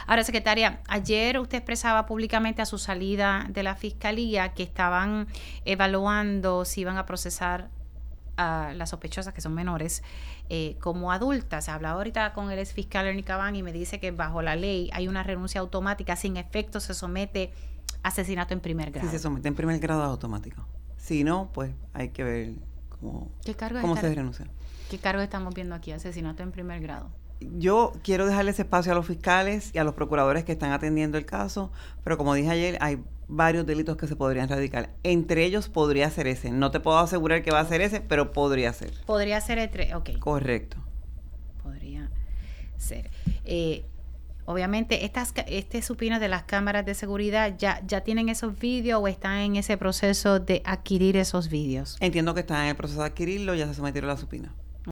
Ahora, secretaria, ayer usted expresaba públicamente a su salida de la Fiscalía que estaban evaluando si iban a procesar a las sospechosas, que son menores, como adultas. Hablaba ahorita con el ex fiscal Ernie Caban y me dice que bajo la ley hay una renuncia automática, sin efecto se somete a asesinato en primer grado. Sí, se somete en primer grado automático. Si no, pues hay que ver cómo se renuncia. ¿Qué cargo estamos viendo aquí? Asesinato en primer grado. Yo quiero dejarle ese espacio a los fiscales y a los procuradores que están atendiendo el caso, pero como dije ayer, hay varios delitos que se podrían radicar. Entre ellos podría ser ese. No te puedo asegurar que va a ser ese, pero podría ser. Podría ser ok. Correcto. Podría ser. Obviamente, este supino de las cámaras de seguridad, ¿ya tienen esos vídeos o están en ese proceso de adquirir esos vídeos? Entiendo que están en el proceso de adquirirlo, ya se sometieron a la supina.